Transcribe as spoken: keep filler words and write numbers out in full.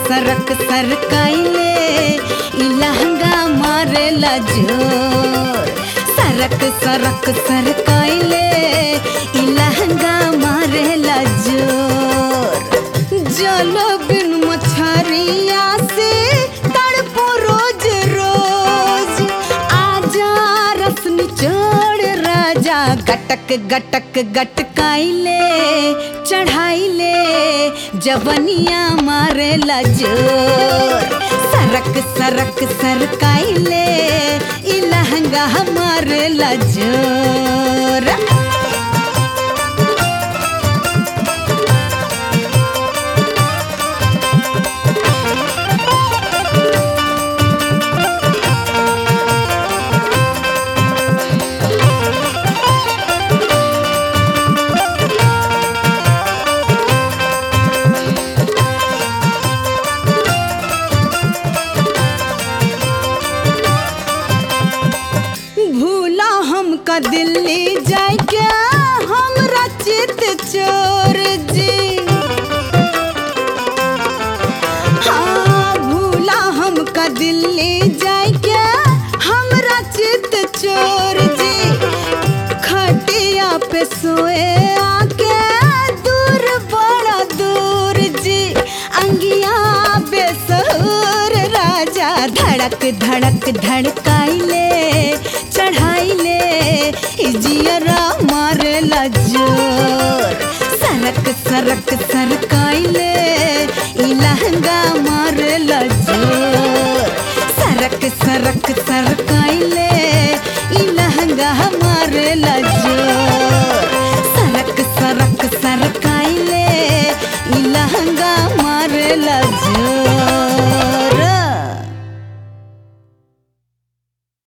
सरक सरकाइले इ लहंगा मारेला जोर। सरक सरक सरकाइले इ लहंगा मारेला जोर। जल बिन मछरिया से तड़पो रोज रोज, आजा रस निचोड़ राजा गटक गटक गटकाइले चढ़ाइले जवनिया मारेला जोर। सरक सरक सरकाइले इ लहंगा मारेला जोर। भूला हमका दिल्ली जाए क्या हमरा चित चोर जी। हाँ भूला हमका दिल्ली जाए क्या हमरा चित चोर जी। खटिया पे सोए आके दूर बड़ा दूर जी। अंगिया बेसुर राजा धड़क धड़क धड़काइले चढ़ाइले जियरा मारेला जोर। सरक सरक सरकाइले इ लहंगा मारेला जोर। सरक सरक सरकाइले इ लहंगा मारेला जोर। सरक सरक सरकाइले इ लहंगा मारेला जोर।